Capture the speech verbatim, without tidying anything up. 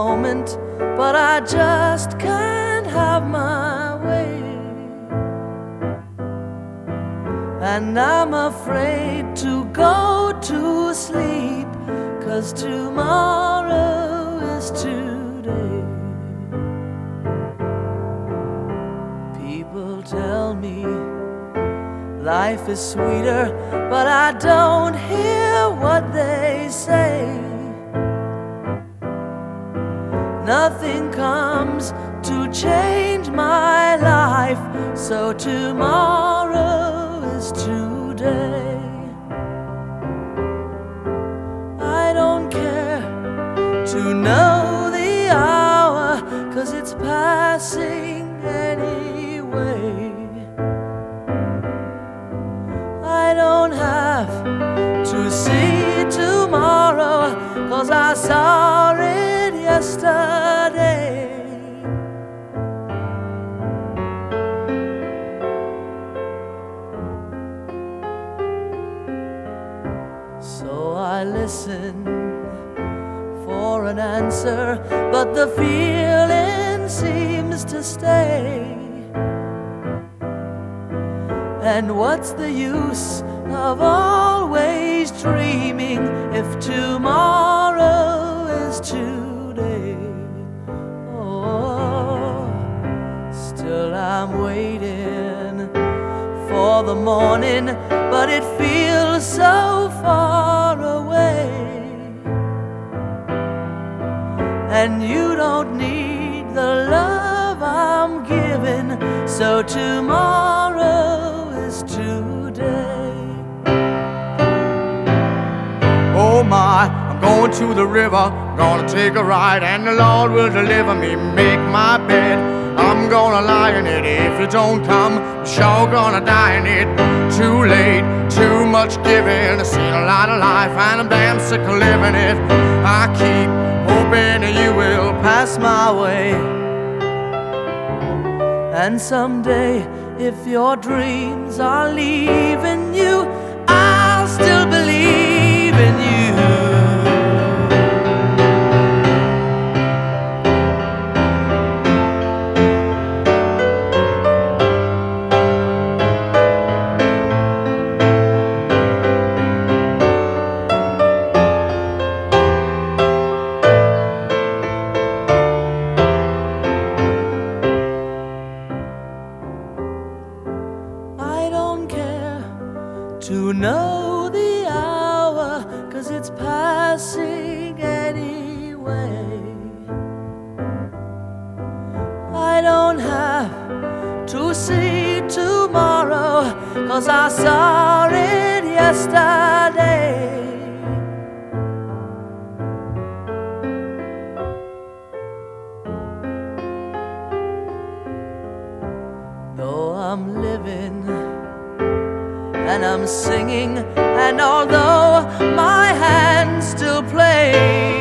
moment, but I just can't have my way. And I'm afraid to go to sleep, 'cause tomorrow is today. People tell me life is sweeter, but I don't hear what they say. Nothing comes to change my life, so tomorrow is today. I don't care to know the hour, 'cause it's passing anyway. I don't have to see tomorrow, 'cause I saw it yesterday. So I listen for an answer, but the feeling seems to stay. And what's the use of always dreaming if tomorrow is today? Oh, still I'm waiting for the morning, but it feels so far away. And you don't need the love I'm giving, so tomorrow is today. Oh my, I'm going to the river, gonna take a ride, and the Lord will deliver me, make my bed. I'm gonna lie in it if you don't come, I'm sure gonna die in it. Too late, too much giving, I've seen a lot of life and I'm damn sick of living it. I keep hoping that you will pass my way. And someday, if your dreams are leaving you, I'll still believe in you. To know the hour, 'cause it's passing anyway. I don't have to see tomorrow, 'cause I saw it yesterday. Though I'm living and I'm singing, and although my hands still play,